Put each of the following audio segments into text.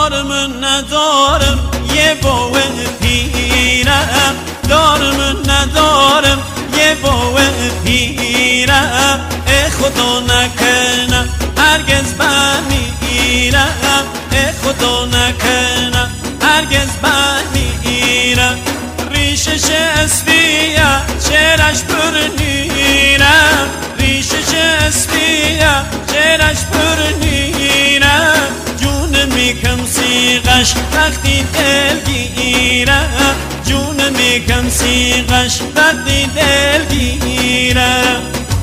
دارم ندارم یه باوه پیرم، دارم ندارم یه باوه پیرم، ای خدا نکنم هرگز برمیگیرم، ای خدا نکنم هرگز برمیگیرم. ریشش اسبیه چهرش برنیرم، ریشش اسبیه چهرش برنیرم، جون میکم سیغش وقتی دلگیرم، جون میکم سیغش وقتی دلگیرم.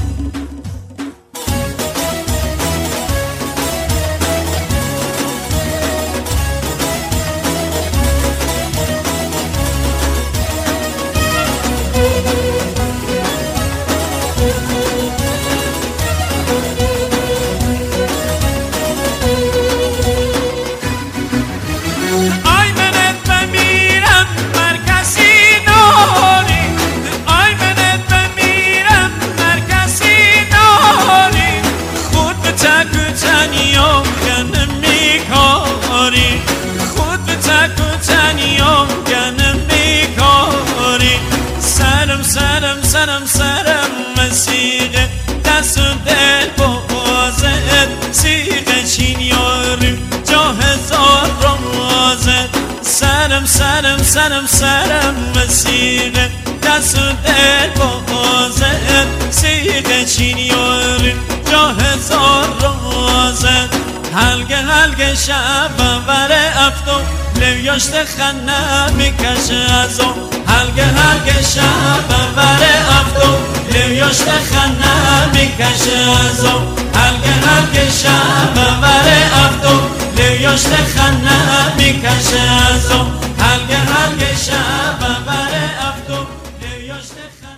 سرم مسیقه دست و دل بازد، سیغه چین یارم جا هزار رازد. سرم مسیقه دست و دل بازد، سیغه چین یارم جا هزار رازد. هلگه شب بره افتو لیاشت خنه میکشه ازو، هلگه شب بره افتو لیاشت خنه میکشه ازو، هلگه شب بره افتو لیاشت خنه میکشه ازو، هلگه شب بره افتو لیاشت خنه